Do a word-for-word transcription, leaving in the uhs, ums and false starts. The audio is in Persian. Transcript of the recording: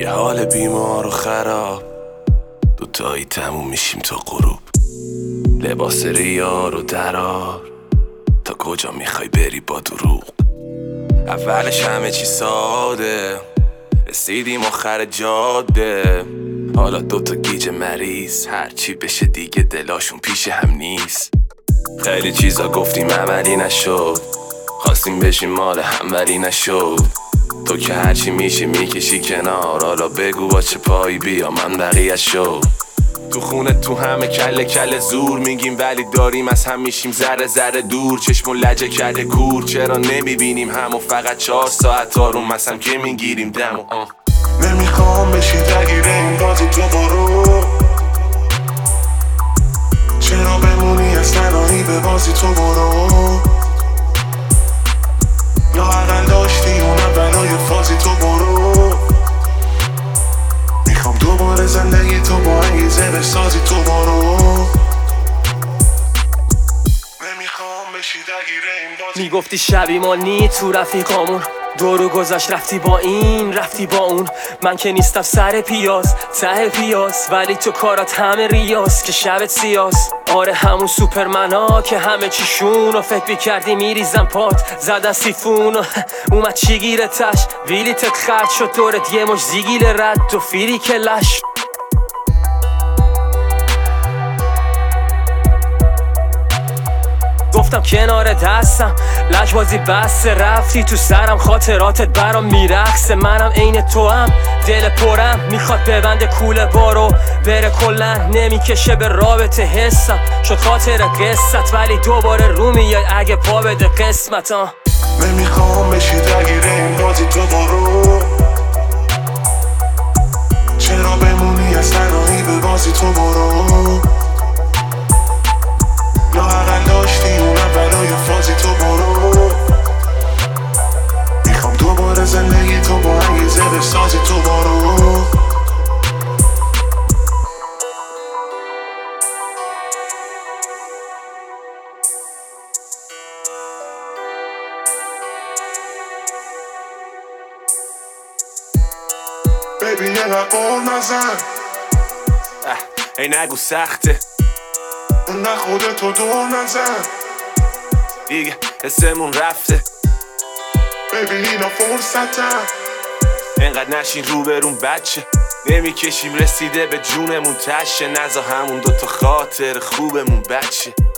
یه حال بیمار و خراب، دوتایی تموم میشیم تا غروب. لباس ریار و درار، تا کجا میخوای بری با دروغ؟ اولش همه چی ساده، رسیدیم آخر جاده. حالا دوتا گیج مریض، هرچی بشه دیگه دلاشون پیش هم نیست. خیلی چیزا گفتیم عملی نشد، خواستیم بشیم مال هم ولی نشد. تو که هرچی میشه میکشی کنار، حالا بگو با چه پایی بیا من بقیه شد. تو خونه تو همه کله کله زور میگیم، ولی داریم از هم میشیم ذره ذره دور. چشم و لجه کرده کور، چرا نمیبینیم همو فقط چهار ساعت آروم مثلا که میگیریم دمو. نمیخوام بشی درگیر این بازی، تو برو. چرا بمونی از تنهایی به بازی، تو برو. لااقل داشتی اونم برای فازی، تو برو. میخوام دوباره زندگی تو با انگیزه بسازی، تو برو. نمیخوام بشی درگیر این بازی. میگفتی شبی ما نی تو رفیقامون، دورو گذشت رفتی با این رفتی با اون. من که نیستم سر پیاز ته پیاز، ولی تو کارات همه ریاز که شبت سیاس. آره همون سوپرمنا که همه چیشون و فکر بیکردی میریزم پات، زدن سیفون و اومد چی گیرتش. ویلیتت خرد شد دورت یه مش زیگیل رد و فیری که لش. گفتم کنار دستم لجبازی بس، رفتی تو سرم خاطراتت برام میرقصه. منم عین تو هم دل پرم، میخواد ببنده کوله بارو بره کلن. نمیکشه به رابطه حسم شد خاطر قصت، ولی دوباره رو میای اگه پا بده قسمت. ها نمیخوام بشی درگیر این بازی، تو برو. چرا بمونی از تنهایی به بازی، تو برو. لااقل داشتی اونم برای فازی، تو برو. میخوام دوباره زندگی تو با انگیزه بسازی، تو برو. بیبی یه قول نزن، ای نگو سخته، نه خودتو دور نزن دیگه حسمون رفته. بیبی اینا فرصتن، اینقدر نشین رو برون بچه، نمیکشیم رسیده به جونمون تشه. نزا همون دوتا خاطر خوبمون بچه.